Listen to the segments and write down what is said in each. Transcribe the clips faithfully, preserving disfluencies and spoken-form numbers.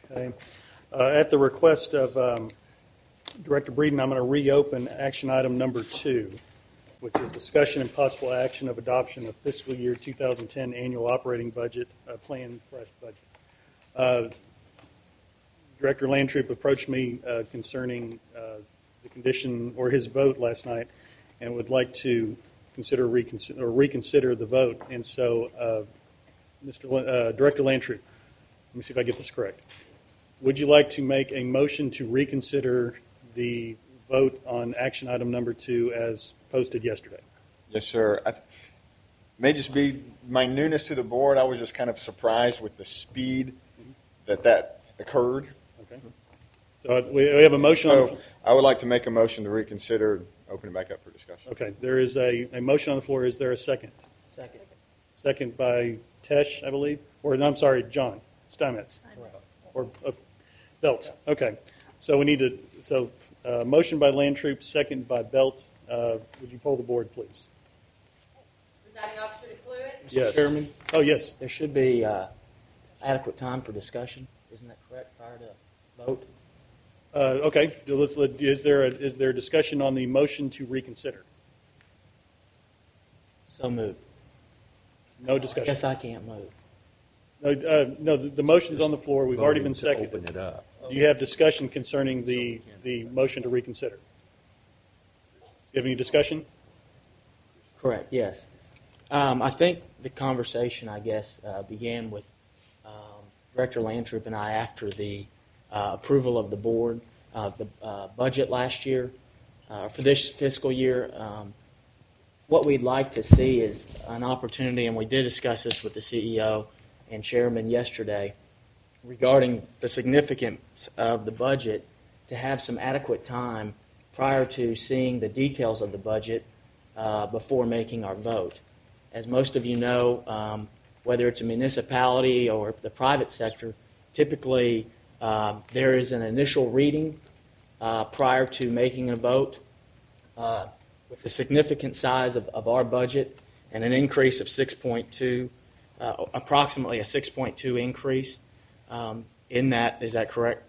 Okay. Uh, at the request of um, Director Breeden, I'm going to reopen action item number two, which is discussion and possible action of adoption of fiscal year two thousand ten annual operating budget uh, plan slash budget. Uh, Director Landtroop approached me uh, concerning uh, the condition or his vote last night, and would like to consider reconsider, or reconsider the vote. And so, uh, Mister L- uh, Director Landtroop, let me see if I get this correct. Would you like to make a motion to reconsider the vote on action item number two as posted yesterday? Yes, sir. I th- may just be my newness to the board. I was just kind of surprised with the speed that that occurred. Okay. So uh, we we have a motion on the So I would like to make a motion to reconsider, open it back up for discussion. Okay, there is a, a motion on the floor. Is there a second? Second. Second by Tesh, I believe, or no, I'm sorry, John Steinmetz, or uh, Belt. Okay, so we need to. So, uh, motion by Landtroop, second by Belt. Uh, would you poll the board, please? Presiding Officer DeCluitt? Yes. Mister Chairman, Oh, yes. there should be uh, adequate time for discussion. Isn't that correct, prior to vote? Uh, okay. So let's, let, is there a, is there a discussion on the motion to reconsider? So moved. No I discussion. guess I can't move. No, uh, no. The, the motion's on the floor. We've already been Voting to seconded. Open it up. Do you have discussion concerning the the motion to reconsider? You have any discussion? Correct, yes. Um, I think the conversation, I guess, uh, began with um, Director Landtroop and I after the uh, approval of the board of the uh, budget last year. Uh, for this fiscal year, um, what we'd like to see is an opportunity, and we did discuss this with the C E O and Chairman yesterday, regarding the significance of the budget, to have some adequate time prior to seeing the details of the budget uh, before making our vote. As most of you know, um, whether it's a municipality or the private sector, typically uh, there is an initial reading uh, prior to making a vote. Uh, with the significant size of, of our budget and an increase of six point two, uh, approximately a six point two increase um, in that, is that correct?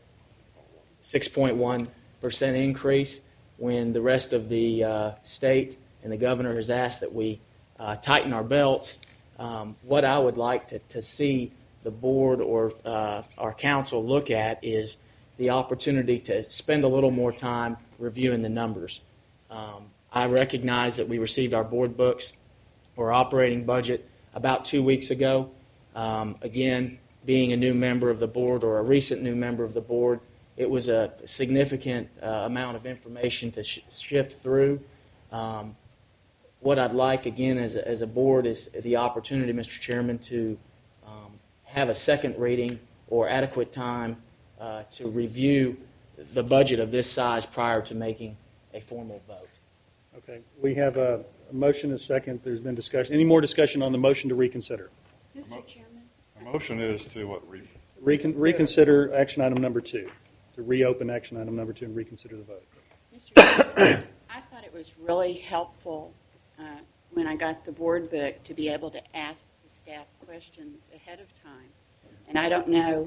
six point one percent increase, when the rest of the uh, state and the governor has asked that we uh, tighten our belts. Um, what I would like to, to see the board or uh, our council look at is the opportunity to spend a little more time reviewing the numbers. Um, I recognize that we received our board books or operating budget about two weeks ago. Um, again, being a new member of the board or a recent new member of the board, it was a significant uh, amount of information to sh- shift through. Um, what I'd like, again, as a, as a board is the opportunity, Mister Chairman, to um, have a second reading or adequate time uh, to review the budget of this size prior to making a formal vote. Okay. We have a, a motion, a second. There's been discussion. Any more discussion on the motion to reconsider? Mister Chairman? The motion is to what? Re- Recon, reconsider action item number two. To reopen action item number two and reconsider the vote. Mister Chairman, I thought it was really helpful uh, when I got the board book to be able to ask the staff questions ahead of time. And I don't know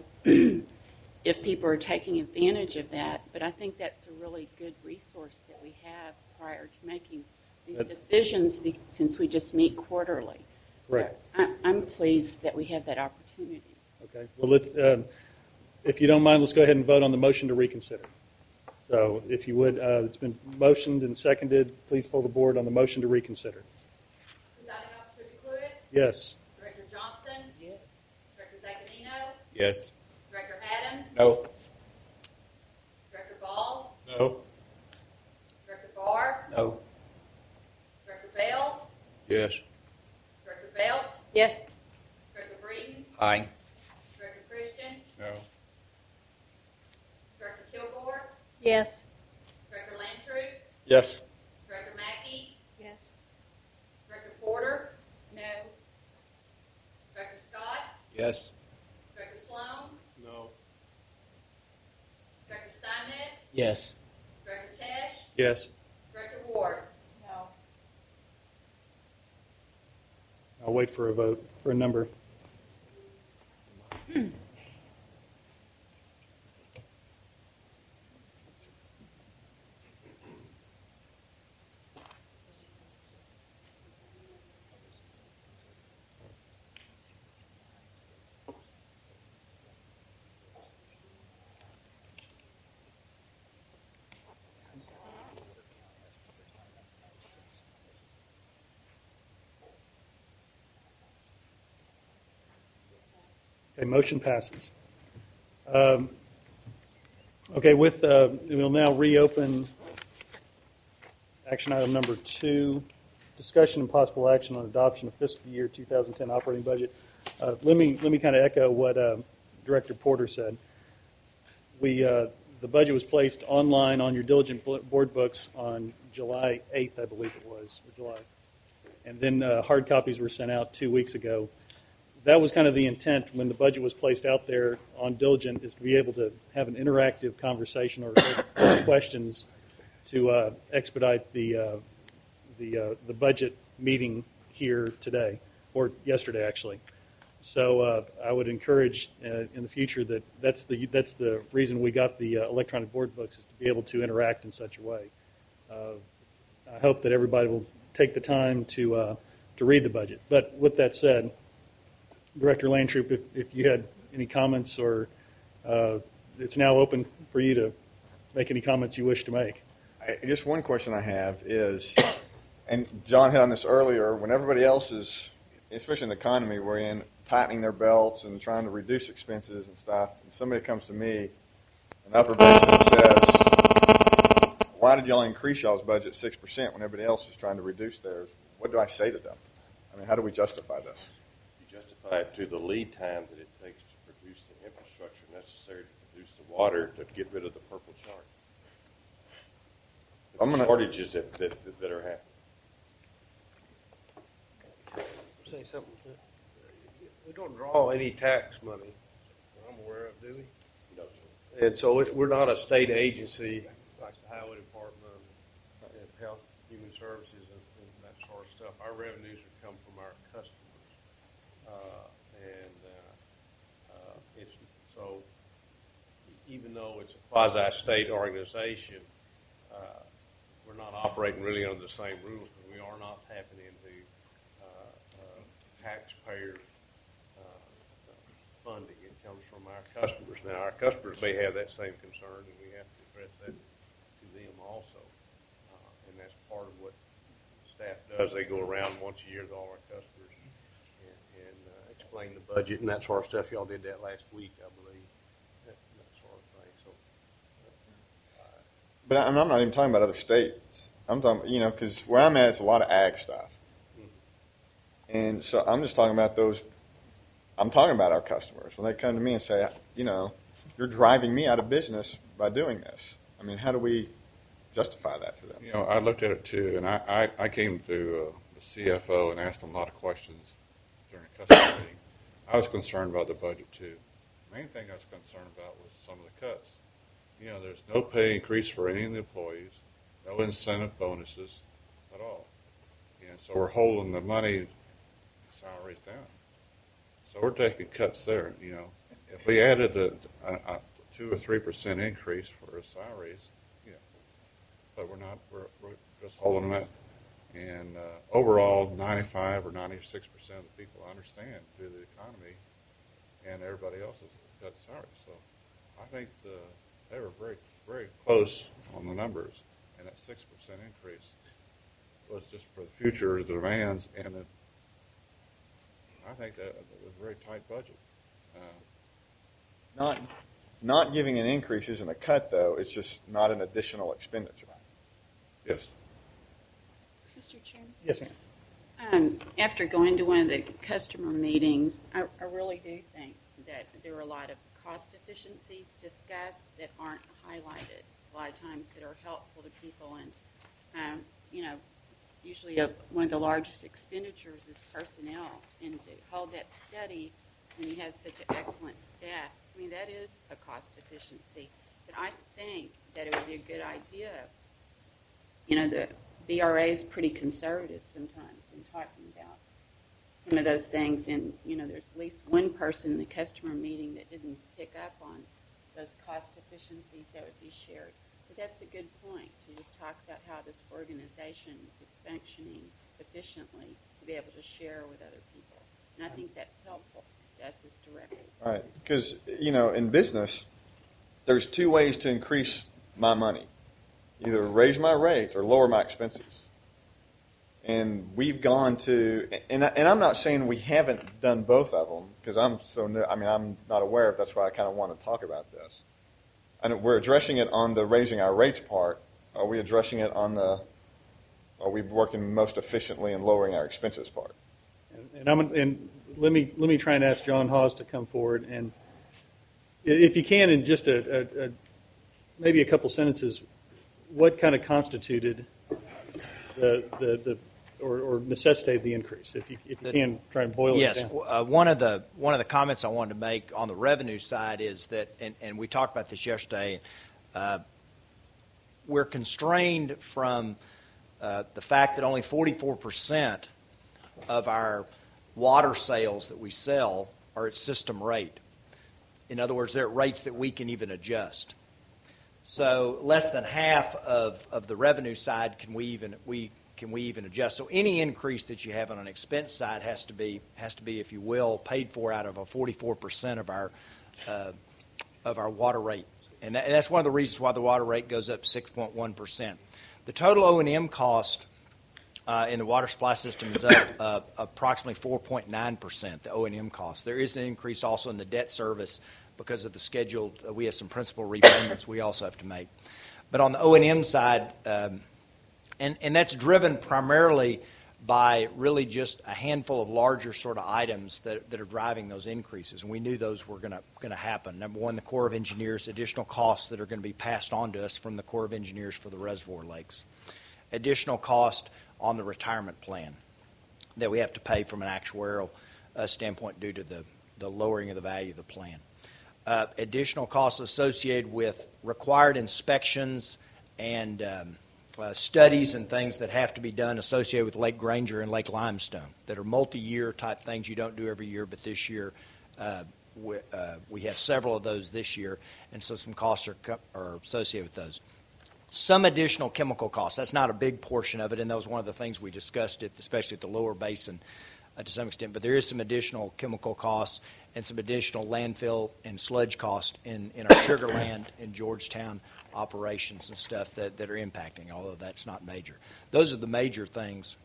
if people are taking advantage of that, but I think that's a really good resource that we have prior to making these That- decisions, be- since we just meet quarterly. Correct. So I- I'm pleased that we have that opportunity. Okay. Well, let, um, if you don't mind, let's go ahead and vote on the motion to reconsider. So, if you would, uh, it's been motioned and seconded. Please poll the board on the motion to reconsider. Presiding Officer DeCluitt? Yes. Director Johnson? Yes. Director Zaccanino? Yes. Director Adams? No. Director Ball? No. Director Barr? No. Director Bell? Yes. Director Belt? Yes. Director Breeden? Aye. Director Christian? no. Director Kilgore? Yes. Director Landry? Yes. Director Mackey? Yes. Director Porter? No. Director Scott? Yes. Director Sloan? No. Director Steinmetz? Yes. Director Tesh? Yes. Director Ward? No. I'll wait for a vote, for a number. Okay, motion passes. Um, Okay, with, uh, we'll now reopen action item number two, discussion and possible action on adoption of fiscal year two thousand ten operating budget. Uh, Let me, let me kind of echo what uh, Director Porter said. We, uh, the budget was placed online on your diligent board books on July eighth, I believe it was, or July. And then uh, hard copies were sent out two weeks ago. That was kind of the intent when the budget was placed out there on Diligent, is to be able to have an interactive conversation or questions to uh, expedite the uh, the uh, the budget meeting here today, or yesterday actually. So uh, I would encourage uh, in the future that that's the that's the reason we got the uh, electronic board books, is to be able to interact in such a way. Uh, I hope that everybody will take the time to uh, to read the budget. But with that said, Director Landtroop, if, if you had any comments, or uh, it's now open for you to make any comments you wish to make. I, just one question I have is, and John hit on this earlier, when everybody else is, especially in the economy we're in, tightening their belts and trying to reduce expenses and stuff, and somebody comes to me, an upper base, and says, why did y'all increase y'all's budget six percent when everybody else is trying to reduce theirs? What do I say to them? I mean, how do we justify this? Justify it to the lead time that it takes to produce the infrastructure necessary to produce the water to get rid of the purple chart. The I'm gonna, shortages that, that, that are happening. Say something. We don't draw any tax money, I'm aware of, do we? No, sir. And so it, we're not a state agency like the Highway Department and Health, Human Services, and, and that sort of stuff. Our revenues would come from our customers. Uh, and uh, uh, it's so even though it's a quasi-state organization, uh, we're not operating really under the same rules, because we are not tapping into uh, uh, taxpayer uh, funding. It comes from our customers. Now, our customers may have that same concern, and we have to address that to them also. Uh, and that's part of what staff does. They go around once a year to all our customers explain the budget and that sort of stuff. Y'all did that last week, I believe, that, that sort of thing. So, uh, but I'm I'm not even talking about other states. I'm talking, you know, because where I'm at, it's a lot of ag stuff. Mm-hmm. And so I'm just talking about those, I'm talking about our customers. When they come to me and say, you know, you're driving me out of business by doing this. I mean, how do we justify that to them? You know, I looked at it too, and I, I, I came to uh, the C F O and asked him a lot of questions during a customer meeting. I was concerned about the budget too. The main thing I was concerned about was some of the cuts. You know, there's no pay increase for any of the employees, no incentive bonuses at all. And so we're holding the money salaries down. So we're taking cuts there. You know, if we added the a, a two or three percent increase for our salaries, you know, but we're not. We're, we're just holding them at. And uh, overall, ninety-five or ninety-six percent of the people understand due to the economy, and everybody else has cut salaries. So I think the, they were very, very close on the numbers, and that six percent increase was just for the future demands, and it, I think that it was a very tight budget. Uh, Not, not giving an increase isn't a cut, though. It's just not an additional expenditure. yes. Mister Chairman? Yes, ma'am. Um, after going to one of the customer meetings, I, I really do think that there are a lot of cost efficiencies discussed that aren't highlighted a lot of times, that are helpful to people. And, um, you know, usually a, one of the largest expenditures is personnel. And to hold that steady when you have such an excellent staff, I mean, that is a cost efficiency. But I think that it would be a good idea, you know, the B R A is pretty conservative sometimes in talking about some of those things. And, you know, there's at least one person in the customer meeting that didn't pick up on those cost efficiencies that would be shared. But that's a good point, to just talk about how this organization is functioning efficiently to be able to share with other people. And I think that's helpful to us as directors. All right, because, you know, in business, there's two ways to increase my money. Either raise my rates or lower my expenses. And we've gone to, and, I, and I'm not saying we haven't done both of them, because I'm so new, I mean, I'm not aware of, that's why I kind of want to talk about this. And we're addressing it on the raising our rates part. Are we addressing it on the, are we working most efficiently in lowering our expenses part? And, and I'm and let me let me try and ask John Hawes to come forward, and if you can, in just a, a, a maybe a couple sentences, what kind of constituted the the, the or, or necessitated the increase? If you if you The- can try and boil Yes, it down. uh, one of the one of the comments I wanted to make on the revenue side is that, and, and we talked about this yesterday. Uh, we're constrained from uh, the fact that only forty-four percent of our water sales that we sell are at system rate. In other words, they're at rates that we can even adjust. So less than half of, of the revenue side can we even we can we even adjust. So any increase that you have on an expense side has to be has to be, if you will, paid for out of a forty-four percent of our uh, of our water rate, and, that, and that's one of the reasons why the water rate goes up six point one percent. The total O and M cost uh, in the water supply system is up uh, approximately four point nine percent. The O and M cost. There is an increase also in the debt service because of the scheduled. Uh, we have some principal repayments we also have to make, but on the O and M side. Um, And, and that's driven primarily by really just a handful of larger sort of items that, that are driving those increases. And we knew those were going to going to happen. Number one, the Corps of Engineers, additional costs that are going to be passed on to us from the Corps of Engineers for the reservoir lakes. Additional cost on the retirement plan that we have to pay from an actuarial uh, standpoint due to the, the lowering of the value of the plan. Uh, additional costs associated with required inspections and um, Uh, studies and things that have to be done associated with Lake Granger and Lake Limestone that are multi-year type things you don't do every year, but this year uh, we, uh, we have several of those this year, and so some costs are, co- are associated with those. Some additional chemical costs. That's not a big portion of it, and that was one of the things we discussed, it, especially at the lower basin uh, to some extent, but there is some additional chemical costs and some additional landfill and sludge costs in, in our Sugar Land in Georgetown operations and stuff that, that are impacting, although that's not major. Those are the major things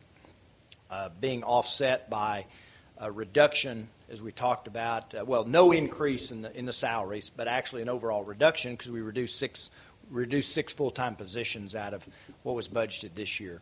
uh, being offset by a reduction, as we talked about, uh, well, no increase in the in the salaries, but actually an overall reduction because we reduced six reduced six full-time positions out of what was budgeted this year.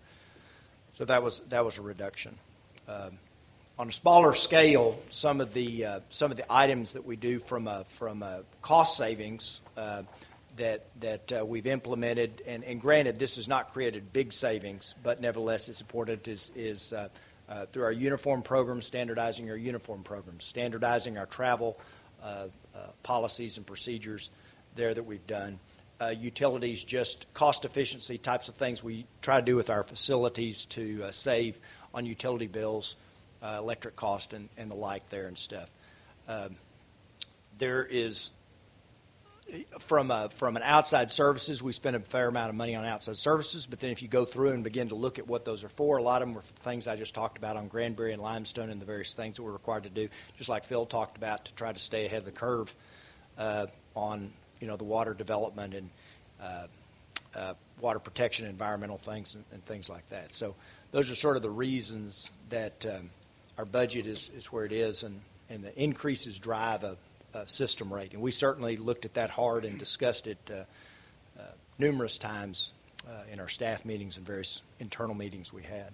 So that was that was a reduction. Um, On a smaller scale, some of the uh, some of the items that we do from a from a cost savings uh, that that uh, we've implemented, and, and granted, this has not created big savings, but nevertheless, it's important is is uh, uh, through our uniform program, standardizing our uniform programs, standardizing our travel uh, uh, policies and procedures there that we've done. Uh, utilities, just cost efficiency types of things we try to do with our facilities to uh, save on utility bills. Uh, electric cost and, and the like there and stuff. Um, there is, from a, from an outside services, we spend a fair amount of money on outside services, but then if you go through and begin to look at what those are for, a lot of them were things I just talked about on Granbury and Limestone and the various things that we're required to do, just like Phil talked about, to try to stay ahead of the curve uh, on you know the water development and uh, uh, water protection, environmental things, and, and things like that. So those are sort of the reasons that um, our budget is, is where it is, and, and the increases drive a, a system rate. And we certainly looked at that hard and discussed it uh, uh, numerous times uh, in our staff meetings and various internal meetings we had.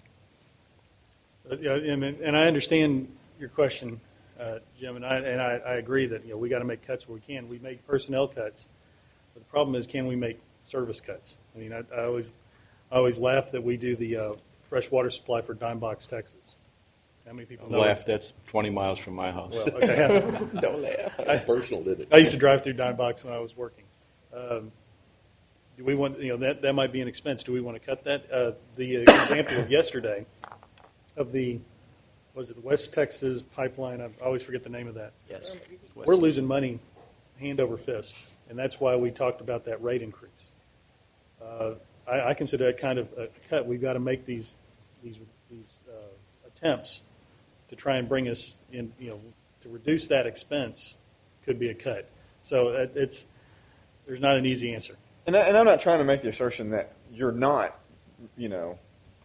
Uh, yeah, and, and I understand your question, uh, Jim, and I and I, I agree that you know we got to make cuts where we can. We make personnel cuts, but the problem is, can we make service cuts? I mean, I, I always I always laugh that we do the uh, fresh water supply for Dime Box, Texas. How many people know? Laugh. That's twenty miles from my house. Well, okay. Don't laugh. That's personal, did it? I used to drive through Dime Box when I was working. Um, do we want, you know, that, that might be an expense. Do we want to cut that? Uh, the example of yesterday of the, was it West Texas pipeline? I always forget the name of that. Yes. We're losing money hand over fist, and that's why we talked about that rate increase. Uh, I, I consider that kind of a cut. We've got to make these these these uh, attempts to try and bring us in, you know, to reduce that expense could be a cut. So it, it's there's not an easy answer. And, I, and I'm not trying to make the assertion that you're not, you know,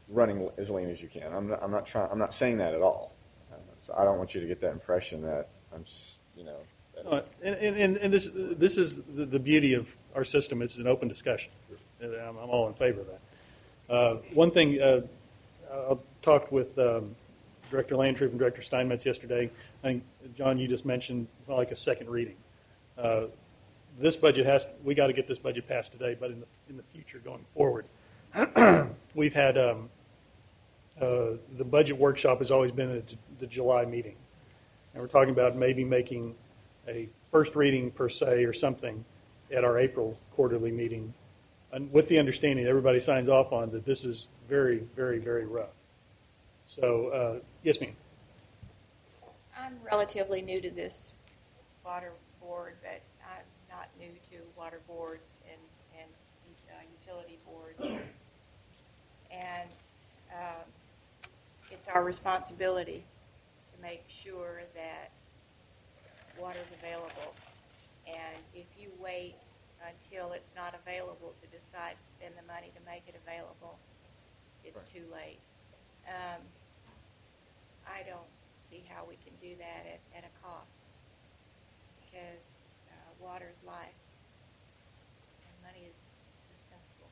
running as lean as you can. I'm not, I'm not trying. I'm not saying that at all. Uh, so I don't want you to get that impression that I'm, s- you know. That Uh, And, and, and this, this is the, the beauty of our system. It's an open discussion. And I'm, I'm all in favor of that. Uh, one thing, uh, I talked with um, Director Landry and Director Steinmetz yesterday. I think, John, you just mentioned like a second reading. Uh, this budget has, we got to get this budget passed today, but in the, in the future going forward, we've had, um, uh, the budget workshop has always been at the July meeting. And we're talking about maybe making a first reading per se or something at our April quarterly meeting, and with the understanding that everybody signs off on that this is very, very, very rough. So, uh, yes, ma'am. I'm relatively new to this water board, but I'm not new to water boards and, and uh, utility boards. And um, it's our responsibility to make sure that water is available. And if you wait until it's not available to decide to spend the money to make it available, it's Right. too late. Um, I don't see how we can do that at, at a cost, because uh, water is life and money is dispensable.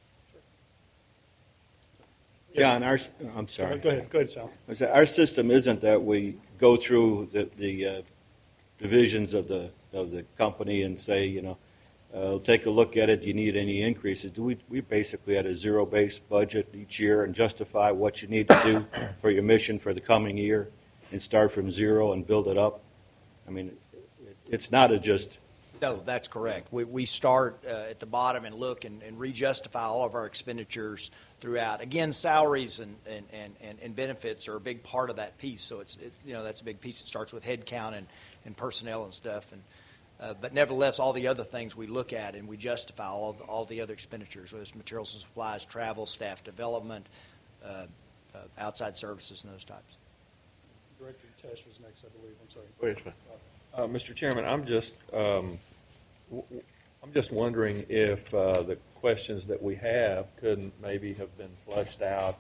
We- John, our, I'm sorry. Go ahead. Go ahead, Sal. I said, Our system isn't that we go through the, the uh, divisions of the, of the company and say, you know, uh, take a look at it, do you need any increases? Do we, we basically had a zero-based budget each year and justify what you need to do for your mission for the coming year and start from zero and build it up? I mean, it, it's not a just... No, that's correct. We, we start uh, at the bottom and look and, and re-justify all of our expenditures throughout. Again, salaries and, and, and, and, and benefits are a big part of that piece. So it's it, you know that's a big piece. It starts with head count and, and personnel and stuff. And uh, but nevertheless, all the other things we look at and we justify all of the, all the other expenditures, whether it's materials and supplies, travel, staff development, uh, uh, outside services, and those types. Director Tesh was next, I believe. I'm sorry. Uh, Mister Chairman, I'm just um, w- w- I'm just wondering if uh, the questions that we have couldn't maybe have been flushed out.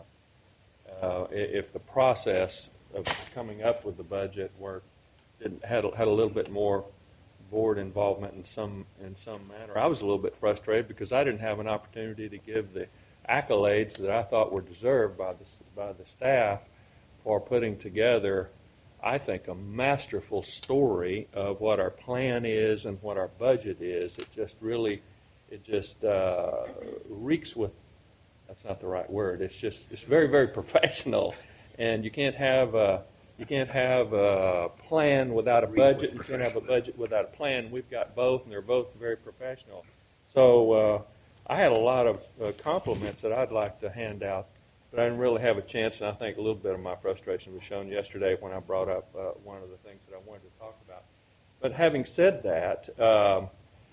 Uh, uh, i- if the process of coming up with the budget were didn't, had a- had a little bit more board involvement in some in some manner. I was a little bit frustrated because I didn't have an opportunity to give the accolades that I thought were deserved by the by the staff for putting together, I think, a masterful story of what our plan is and what our budget is. It just really, it just uh, reeks with, that's not the right word, it's just, it's very, very professional. And you can't have a, you can't have a plan without a budget. You can't have a budget without a plan. We've got both, and they're both very professional. So uh, I had a lot of uh, compliments that I'd like to hand out, but I didn't really have a chance, and I think a little bit of my frustration was shown yesterday when I brought up uh, one of the things that I wanted to talk about. But having said that, um,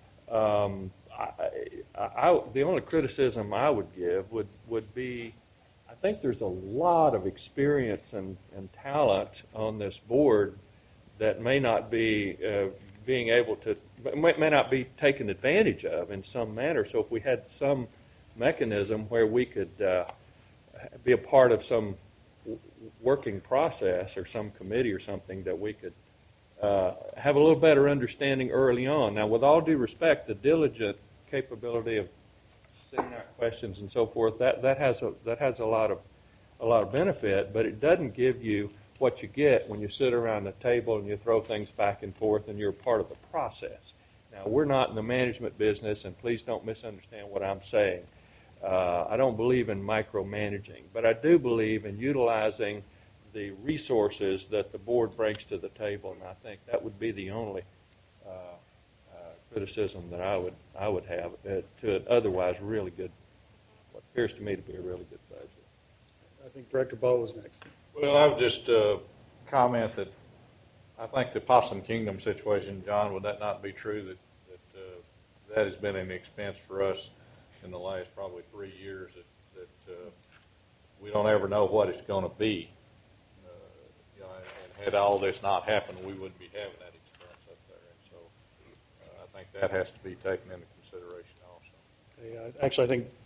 um, I, I, I, the only criticism I would give would, would be, I think there's a lot of experience and, and talent on this board that may not be uh, being able to, may, may not be taken advantage of in some manner. So if we had some mechanism where we could uh, be a part of some working process or some committee or something that we could uh, have a little better understanding early on. Now, with all due respect, the diligent capability of sending out questions and so forth, that, that has a that has a lot of a lot of benefit, but it doesn't give you what you get when you sit around the table and you throw things back and forth and you're part of the process. Now, we're not in the management business, and please don't misunderstand what I'm saying. Uh, I don't believe in micromanaging, but I do believe in utilizing the resources that the board brings to the table, and I think that would be the only uh, uh, criticism that I would I would have uh, to an otherwise really good, what appears to me to be a really good budget. I think Director Ball was next. Well, I would just uh, comment that I think the Possum Kingdom situation, John, would that not be true, that, that uh, that has been an expense for us in the last probably three years, that, that uh, we don't ever know what it's going to be. Uh, you know, and had all this not happened, we wouldn't be having that expense up there. And so uh, I think that has to be taken into consideration also. Okay, uh, actually, I think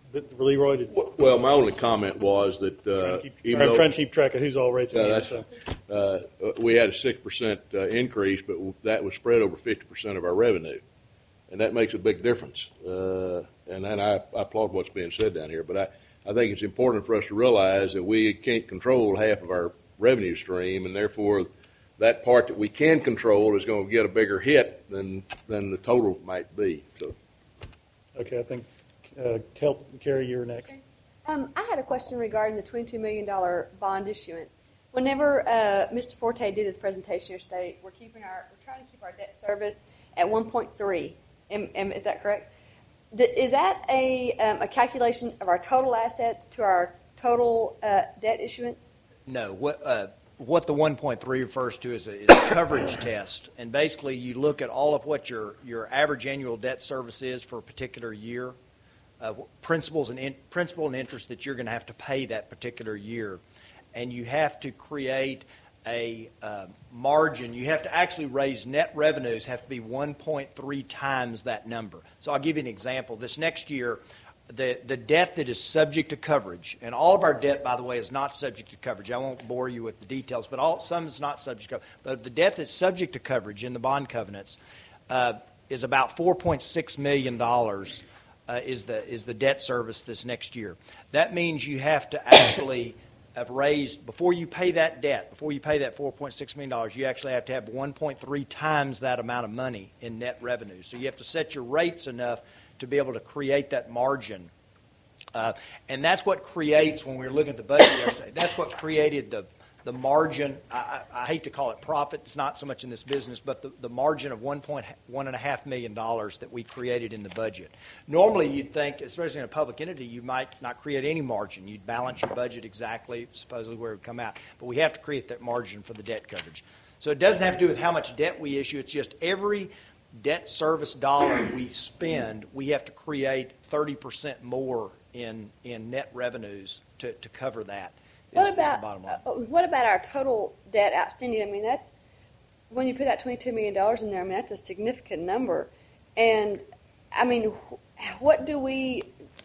But Leroy, did, Well, my only comment was that trying uh, to keep, even I'm though trying to keep track of who's all rates. Yeah, in, that's- so. uh, we had a six percent uh, increase, but that was spread over fifty percent of our revenue, and that makes a big difference. Uh, and and I, I applaud what's being said down here, but I, I think it's important for us to realize that we can't control half of our revenue stream, and therefore that part that we can control is going to get a bigger hit than than the total might be. So. Okay, I think uh, Kel, Carrie, you're next. Um, I had a question regarding the twenty-two million dollars bond issuance. Whenever uh, Mister Forte did his presentation yesterday, we're keeping our we're trying to keep our debt service at one point three. Am, am, is that correct? D- is that a um, a calculation of our total assets to our total uh, debt issuance? No. What uh, what the one point three refers to is a, is a coverage test, and basically you look at all of what your your average annual debt service is for a particular year, uh, principals and in, principal and interest that you're going to have to pay that particular year. And you have to create a uh, margin. You have to actually raise net revenues have to be one point three times that number. So I'll give you an example. This next year, the, the debt that is subject to coverage, and all of our debt, by the way, is not subject to coverage. I won't bore you with the details, but all some is not subject to coverage. But the debt that's subject to coverage in the bond covenants uh, is about four point six million dollars uh, is the is the debt service this next year. That means you have to actually have raised, before you pay that debt, before you pay that four point six million dollars, you actually have to have one point three times that amount of money in net revenue. So you have to set your rates enough to be able to create that margin. Uh, and that's what creates, when we were looking at the budget yesterday, that's what created the, the margin. I, I, I hate to call it profit. It's not so much in this business, but the, the margin of one point one and a half million dollars that we created in the budget. Normally, you'd think, especially in a public entity, you might not create any margin. You'd balance your budget exactly, supposedly where it would come out. But we have to create that margin for the debt coverage. So it doesn't have to do with how much debt we issue. It's just every debt service dollar we spend, we have to create thirty percent more in in net revenues to, to cover that. What Is, about is the bottom line. uh, what about our total debt outstanding? I mean, that's when you put that twenty-two million dollars in there. I mean, that's a significant number. And I mean, wh- what do we?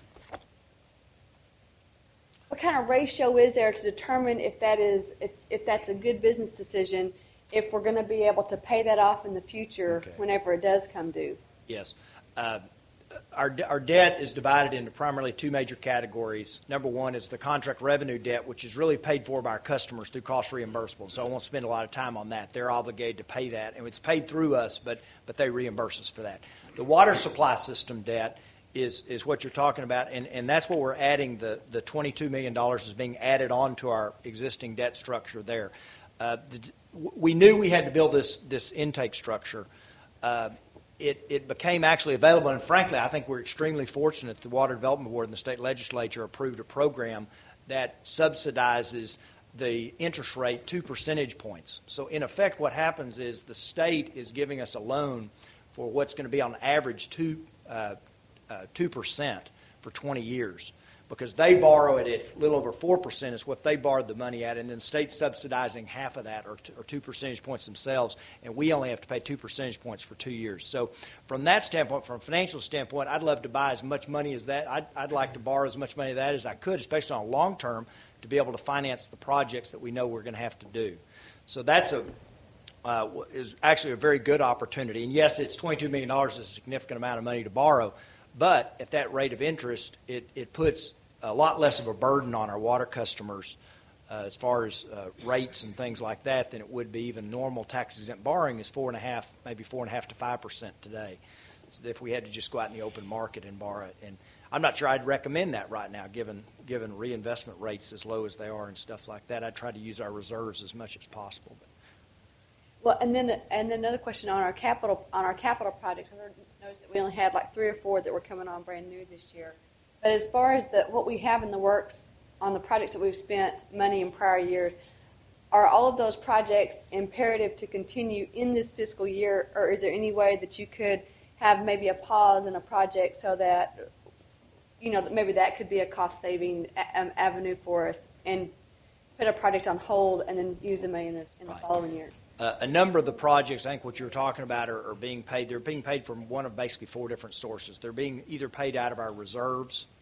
What kind of ratio is there to determine if that is if, if that's a good business decision? If we're going to be able to pay that off in the future Okay. whenever it does come due? Yes. Uh, Our, our debt is divided into primarily two major categories. Number one is the contract revenue debt, which is really paid for by our customers through cost reimbursable. So I won't spend a lot of time on that. They're obligated to pay that, and it's paid through us, but, but they reimburse us for that. The water supply system debt is, is what you're talking about, and, and that's what we're adding. The, the twenty-two million dollars is being added on to our existing debt structure there. Uh, the, we knew we had to build this, this intake structure. Uh, It, it became actually available, and frankly, I think we're extremely fortunate the Water Development Board and the state legislature approved a program that subsidizes the interest rate two percentage points. So in effect, what happens is the state is giving us a loan for what's going to be on average two, uh, uh, two percent for twenty years. Because they borrow it at a little over four percent is what they borrowed the money at, and then the state's subsidizing half of that, or two, or two percentage points themselves, and we only have to pay two percentage points for two years. So from that standpoint, from a financial standpoint, I'd love to buy as much money as that. I'd, I'd like to borrow as much money of that as I could, especially on a long term, to be able to finance the projects that we know we're going to have to do. So that's a uh, is actually a very good opportunity. And yes, it's twenty-two million dollars is a significant amount of money to borrow, but at that rate of interest, it, it puts a lot less of a burden on our water customers uh, as far as uh, rates and things like that than it would be even normal tax-exempt borrowing is four and a half, maybe four and a half to five percent today. So if we had to just go out in the open market and borrow it, and I'm not sure I'd recommend that right now, given given reinvestment rates as low as they are and stuff like that. I'd try to use our reserves as much as possible. But. Well, and then and then another question on our capital on our capital projects. I noticed that we only had like three or four that were coming on brand new this year. But as far as the, what we have in the works on the projects that we've spent money in prior years, are all of those projects imperative to continue in this fiscal year, or is there any way that you could have maybe a pause in a project so that, you know, maybe that could be a cost-saving um, avenue for us, and put a project on hold and then use the money in the, in the Right. following years? Uh, a number of the projects, I think what you're talking about, are, are being paid. They're being paid from one of basically four different sources. They're being either paid out of our reserves,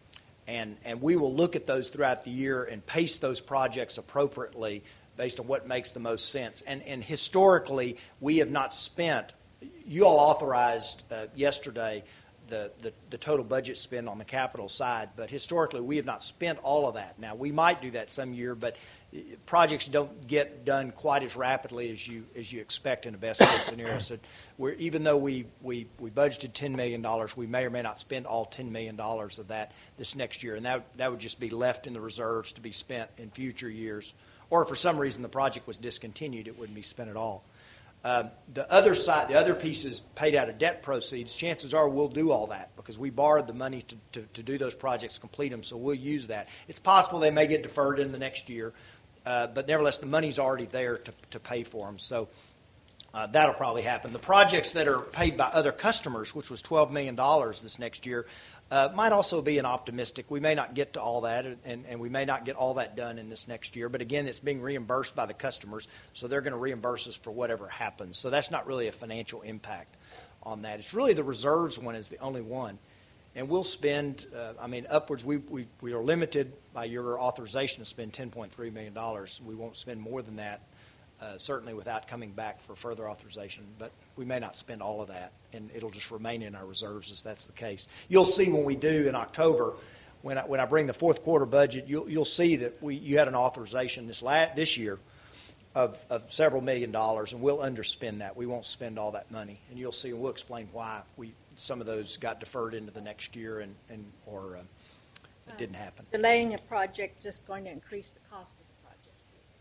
And, and we will look at those throughout the year and pace those projects appropriately based on what makes the most sense. And, and historically, we have not spent, you all authorized uh, yesterday the, the, the total budget spend on the capital side, but historically we have not spent all of that. Now, we might do that some year, but projects don't get done quite as rapidly as you as you expect in a best case scenario. So we're, even though we, we, we budgeted ten million dollars, we may or may not spend all ten million dollars of that this next year, and that, that would just be left in the reserves to be spent in future years. Or if for some reason the project was discontinued, it wouldn't be spent at all. Um, the other side, the other pieces paid out of debt proceeds, chances are we'll do all that because we borrowed the money to, to, to do those projects, complete them, so we'll use that. It's possible they may get deferred in the next year, uh, but nevertheless, the money's already there to, to pay for them, so uh, that'll probably happen. The projects that are paid by other customers, which was twelve million dollars this next year, Uh, might also be an optimistic. We may not get to all that, and, and we may not get all that done in this next year. But again, it's being reimbursed by the customers, so they're going to reimburse us for whatever happens. So that's not really a financial impact on that. It's really the reserves one is the only one. And we'll spend, uh, I mean, upwards, we, we, we are limited by your authorization to spend ten point three million dollars. We won't spend more than that, uh, certainly without coming back for further authorization. But we may not spend all of that, and it'll just remain in our reserves as that's the case. You'll see when we do in October, when I, when I bring the fourth quarter budget, you'll, you'll see that we you had an authorization this la- this year of, of several million dollars, and we'll underspend that. We won't spend all that money, and you'll see, and we'll explain why we some of those got deferred into the next year, and, and or uh, it didn't happen. Delaying a project just going to increase the cost of the project.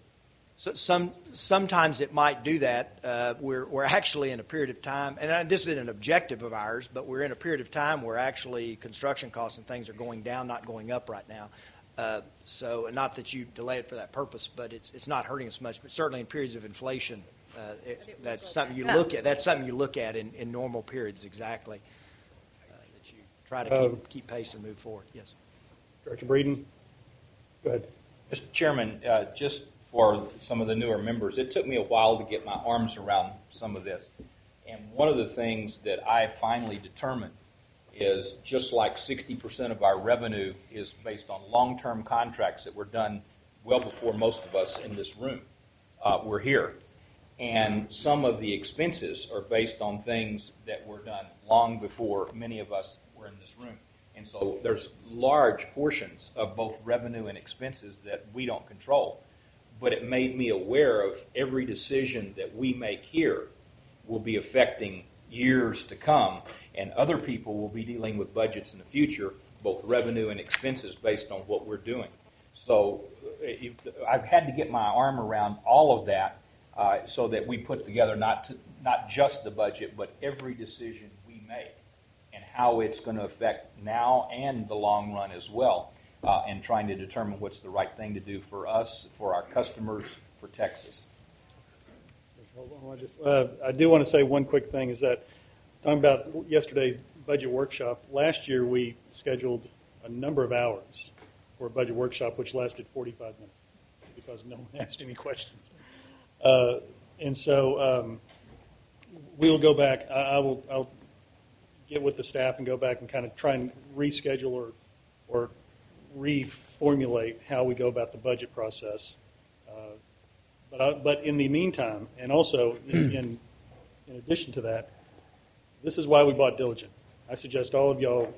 So some sometimes it might do that. Uh, we're we're actually in a period of time, and this isn't an objective of ours, but we're in a period of time where actually construction costs and things are going down, not going up right now. Uh, so, and not that you delay it for that purpose, but it's it's not hurting us much. But certainly in periods of inflation, uh, it, that's something you look at. That's something you look at in, in normal periods, exactly. Uh, that you try to keep Um, keep pace and move forward. Yes, Director Breeden, go ahead. Mister Chairman, uh, just for some of the newer members, it took me a while to get my arms around some of this. And one of the things that I finally determined is just like sixty percent of our revenue is based on long-term contracts that were done well before most of us in this room uh, were here. And some of the expenses are based on things that were done long before many of us were in this room. And so there's large portions of both revenue and expenses that we don't control. But it made me aware of every decision that we make here will be affecting years to come, and other people will be dealing with budgets in the future, both revenue and expenses, based on what we're doing. So it, I've had to get my arm around all of that uh, so that we put together not to, not just the budget, but every decision we make and how it's going to affect now and the long run as well. Uh, and trying to determine what's the right thing to do for us, for our customers, for Texas. Hold on, I, just, uh, I do want to say one quick thing is that talking about yesterday's budget workshop, last year we scheduled a number of hours for a budget workshop which lasted forty-five minutes because no one asked any questions. Uh, and so um, we'll go back. I, I will I'll get with the staff and go back and kind of try and reschedule or or reformulate how we go about the budget process. Uh, but, I, but in the meantime, and also in, in, in addition to that, this is why we bought Diligent. I suggest all of y'all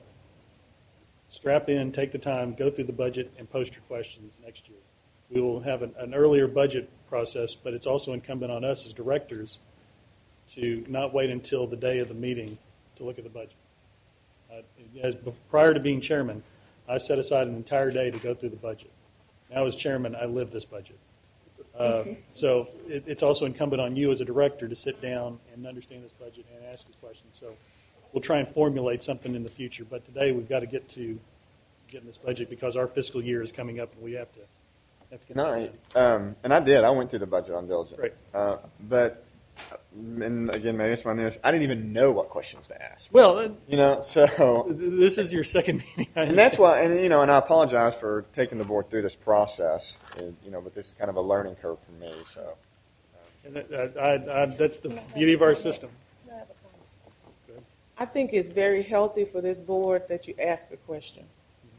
strap in, take the time, go through the budget, and post your questions next year. We will have an, an earlier budget process, but it's also incumbent on us as directors to not wait until the day of the meeting to look at the budget. Uh, as prior to being chairman, I set aside an entire day to go through the budget. Now, as chairman, I live this budget. Uh, so it, it's also incumbent on you as a director to sit down and understand this budget and ask your questions. So we'll try and formulate something in the future. But today we've got to get to getting this budget because our fiscal year is coming up and we have to, have to get No, that done. um, and I did. I went through the budget on Diligent. Great. Uh, but, and again, maybe it's my news. I didn't even know what questions to ask. Well, uh, you know, so this is your second meeting, I and that's why. And you know, and I apologize for taking the board through this process. And, you know, but this is kind of a learning curve for me. So, and that, I, I, that's the beauty of our system. I think it's very healthy for this board that you ask the question.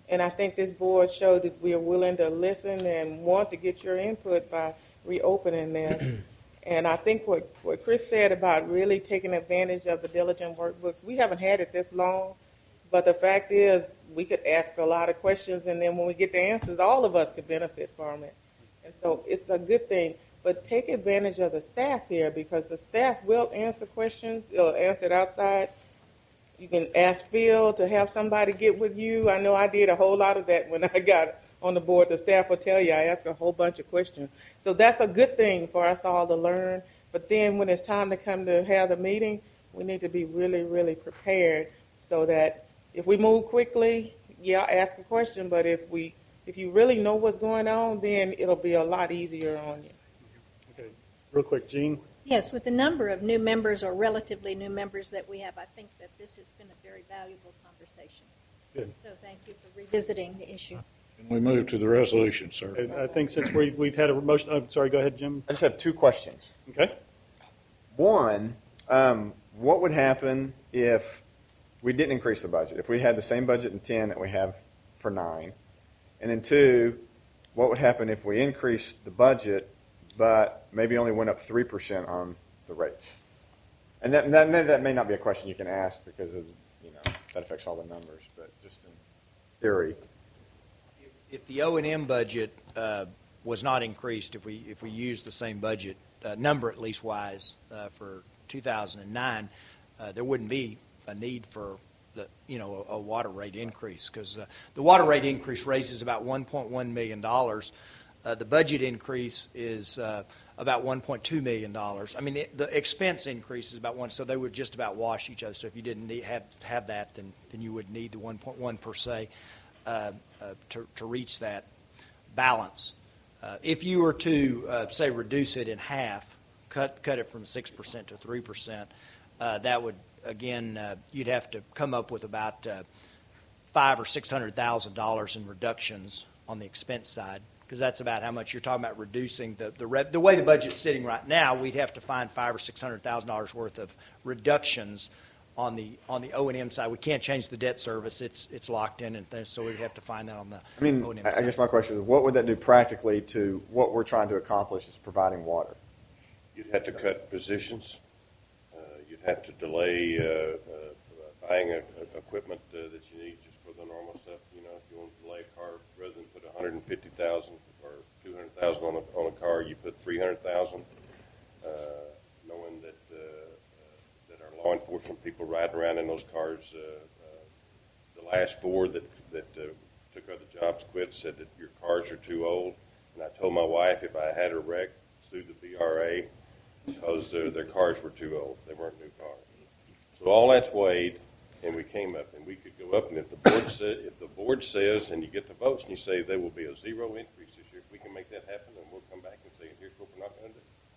And I think this board showed that we are willing to listen and want to get your input by reopening this. And I think what, what Chris said about really taking advantage of the diligent workbooks, we haven't had it this long, but the fact is we could ask a lot of questions, and then when we get the answers, all of us could benefit from it. And so it's a good thing. But take advantage of the staff here, because the staff will answer questions. They'll answer it outside. You can ask Phil to have somebody get with you. I know I did a whole lot of that when I got on the board. The staff will tell you I asked a whole bunch of questions. So that's a good thing for us all to learn. But then when it's time to come to have the meeting, we need to be really, really prepared so that if we move quickly, yeah, ask a question. But if we, if you really know what's going on, then it'll be a lot easier on you. Okay, real quick, Jean. Yes, with the number of new members or relatively new members that we have, I think that this has been a very valuable conversation. Good. So thank you for revisiting the issue. Can we move to the resolution, sir? And I think since we've, we've had a motion, I'm sorry, go ahead, Jim. I just have two questions. Okay. One, um, what would happen if we didn't increase the budget? If we had the same budget in ten that we have for nine? And then two, what would happen if we increased the budget but maybe only went up three percent on the rates? And that, that, that may not be a question you can ask because of, you know, that affects all the numbers, but just in theory. If the O and M budget uh, was not increased, if we if we used the same budget uh, number at least wise uh, for two thousand nine, uh, there wouldn't be a need for the you know a, a water rate increase, because uh, the water rate increase raises about one point one million dollars. Uh, the budget increase is uh, about one point two million dollars. I mean, the, the expense increase is about one, so they would just about wash each other. So if you didn't need, have have that, then then you would need the one point one per se. Uh, uh, to, to reach that balance. Uh, if you were to, uh, say, reduce it in half, cut cut it from six percent to three percent, uh, that would, again, uh, you'd have to come up with about uh, five or six hundred thousand dollars in reductions on the expense side, because that's about how much you're talking about reducing the the, rev- the way the budget's sitting right now. We'd have to find five or six hundred thousand dollars worth of reductions on the on the O and M side. We can't change the debt service; it's it's locked in, and th- so we'd have to find that on the I mean, O and M I side. guess my question is, what would that do practically to what we're trying to accomplish is providing water? You'd have to cut positions. Uh, you'd have to delay uh, uh, buying a, a equipment uh, that you need just for the normal stuff. You know, if you want to delay a car, rather than put one hundred fifty thousand dollars or two hundred thousand dollars on a, on a car, you put three hundred thousand dollars, uh, knowing that uh, law enforcement people riding around in those cars. Uh, uh, the last four that that uh, took other jobs quit said that your cars are too old. And I told my wife if I had a wreck, sue the B R A because uh, their cars were too old. They weren't new cars. So all that's weighed, and we came up, and we could go up. And if the board says, if the board says, and you get the votes, and you say there will be a zero increase this year, if we can make that happen, then we'll come back and say, here's what we're not going to do.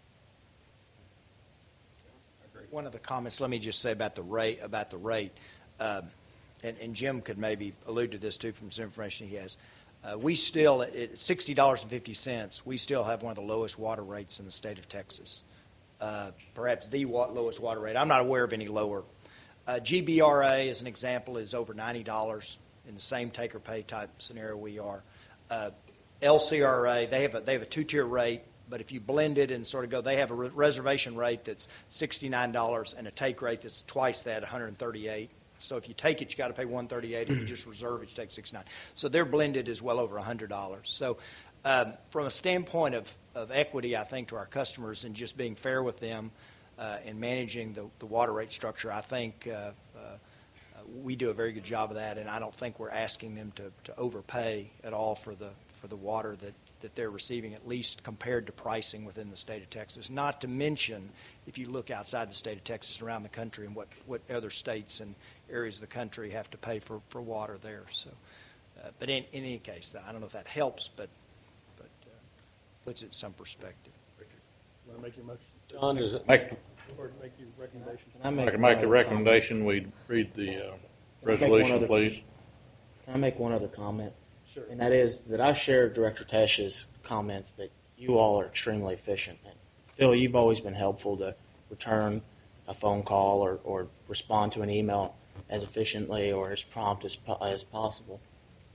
One of the comments, let me just say about the rate, about the rate, um, and, and Jim could maybe allude to this too from some information he has. Uh, we still, at sixty dollars and fifty cents, we still have one of the lowest water rates in the state of Texas. Uh, perhaps the wa- lowest water rate. I'm not aware of any lower. Uh, G B R A, as an example, is over ninety dollars in the same take-or-pay type scenario we are. Uh, L C R A, they have a, they have a two-tier rate. But if you blend it and sort of go, they have a re- reservation rate that's sixty-nine dollars and a take rate that's twice that, one hundred thirty-eight dollars. So if you take it, you got to pay one hundred thirty-eight dollars. If you just reserve it, you take sixty-nine dollars. So their blended is well over one hundred dollars. So um, from a standpoint of, of equity, I think, to our customers and just being fair with them uh, and managing the, the water rate structure, I think uh, uh, we do a very good job of that, and I don't think we're asking them to, to overpay at all for the for the water that that they're receiving, at least compared to pricing within the state of Texas. Not to mention, if you look outside the state of Texas around the country and what, what other states and areas of the country have to pay for, for water there. So, uh, but in, in any case, I don't know if that helps, but but uh, puts it in some perspective. Richard, you want to make your motion? John, does it make, Or make your recommendation? Can I I make, can make the one other recommendation, we read the uh, Can I make one resolution, other- please. Can I make one other comment? Sure. And that is that I share Director Tesh's comments that you all are extremely efficient. And Phil, you've always been helpful to return a phone call or, or respond to an email as efficiently or as prompt as, po- as possible.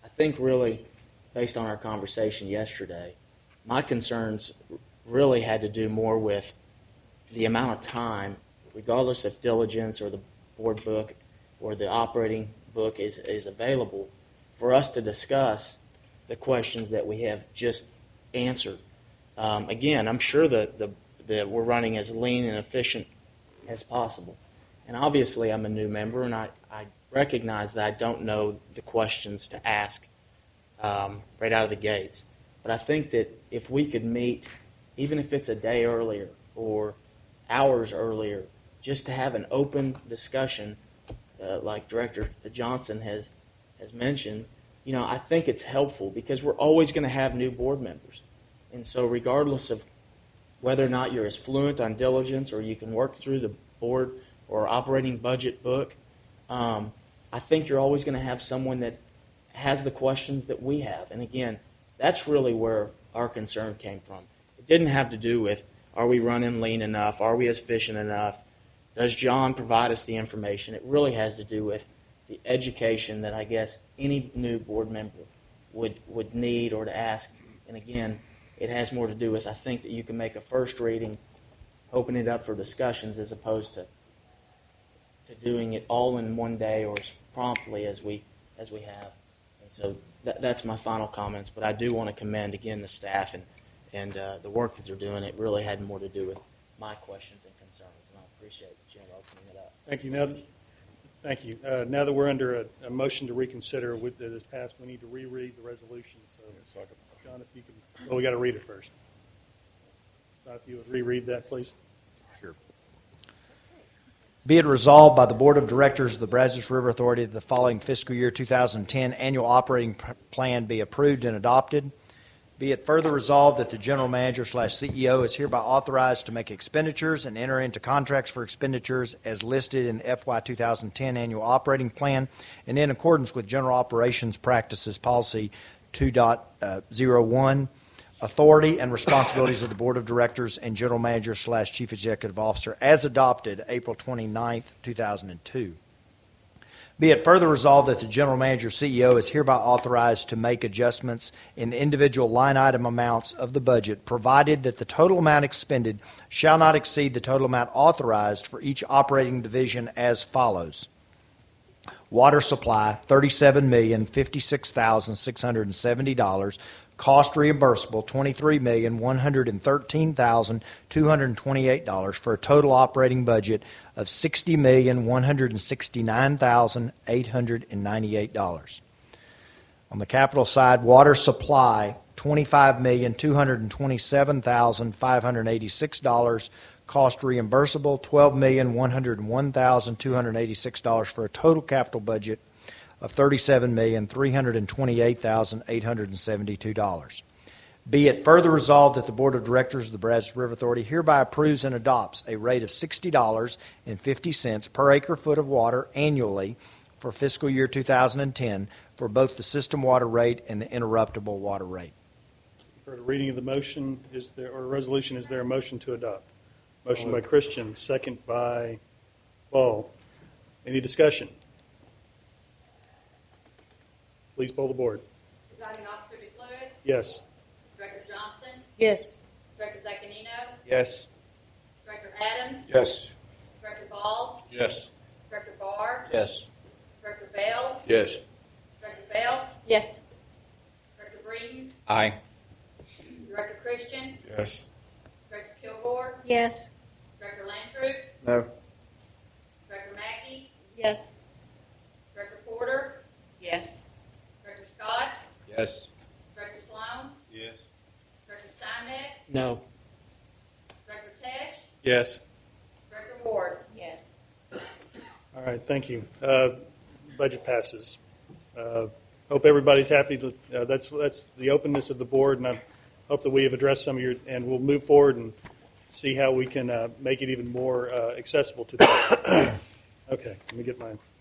I think really, based on our conversation yesterday, my concerns really had to do more with the amount of time, regardless if diligence or the board book or the operating book is, is available, for us to discuss the questions that we have just answered. Um, again, I'm sure that, the, that we're running as lean and efficient as possible. And obviously, I'm a new member, and I, I recognize that I don't know the questions to ask um, right out of the gates. But I think that if we could meet, even if it's a day earlier or hours earlier, just to have an open discussion, uh, like Director Johnson has has mentioned, you know, I think it's helpful because we're always going to have new board members. And so regardless of whether or not you're as fluent on diligence or you can work through the board or operating budget book, um, I think you're always going to have someone that has the questions that we have. And again, that's really where our concern came from. It didn't have to do with, are we running lean enough? Are we efficient enough? Does John provide us the information? It really has to do with the education that I guess any new board member would, would need or to ask. And again, it has more to do with, I think, that you can make a first reading, open it up for discussions as opposed to to doing it all in one day or as promptly as we as we have. And so that, that's my final comments. But I do want to commend again the staff and and uh, the work that they're doing. It really had more to do with my questions and concerns, and I appreciate Jim opening it up. Thank you. Now, thank you. Uh, now that we're under a, a motion to reconsider with, that is passed, we need to reread the resolution. So, John, if you can, well, we got to read it first. John, if you would reread that, please. Sure. Be it resolved by the Board of Directors of the Brazos River Authority that the following fiscal year two thousand ten annual operating p- plan be approved and adopted. Be it further resolved that the general manager slash C E O is hereby authorized to make expenditures and enter into contracts for expenditures as listed in the F Y two thousand ten annual operating plan and in accordance with general operations practices policy two point oh one. Authority and responsibilities of the Board of Directors and General Manager slash Chief Executive Officer as adopted April twenty-ninth, two thousand two. Be it further resolved that the General Manager C E O is hereby authorized to make adjustments in the individual line item amounts of the budget, provided that the total amount expended shall not exceed the total amount authorized for each operating division as follows. Water supply, thirty-seven million fifty-six thousand six hundred seventy dollars. Cost reimbursable, twenty-three million one hundred thirteen thousand two hundred twenty-eight dollars for a total operating budget of sixty million one hundred sixty-nine thousand eight hundred ninety-eight dollars. On the capital side, water supply, twenty-five million two hundred twenty-seven thousand five hundred eighty-six dollars. Cost reimbursable, twelve million one hundred one thousand two hundred eighty-six dollars for a total capital budget of thirty-seven million three hundred twenty-eight thousand eight hundred seventy-two dollars. Be it further resolved that the Board of Directors of the Brazos River Authority hereby approves and adopts a rate of sixty dollars and fifty cents per acre foot of water annually for fiscal year two thousand ten for both the system water rate and the interruptible water rate. For the reading of the motion, is there or resolution, is there a motion to adopt? Motion by Christian, second by Ball. Any discussion? Please poll the board. Presiding Officer DeClue? Yes. Director Johnson? Yes. Director Zaccanino? Yes. Director Adams? Yes. Director Ball? Yes. Director Barr? Yes. Director Bell? Yes. Director Belt? Yes. Director Breeden? Aye. Director Christian? Yes. Director Kilgore? Yes. Director Lantroop? No. Director Mackey? Yes. Director Porter? Yes. Director Scott? Yes. Director Sloan? Yes. Director Steinmetz? No. Director Tesh? Yes. Director Ward? Yes. All right, thank you. Uh, budget passes. Uh, hope everybody's happy. With, uh, that's that's the openness of the board, and I hope that we have addressed some of your, and we'll move forward and see how we can uh, make it even more uh, accessible to them. Okay, let me get my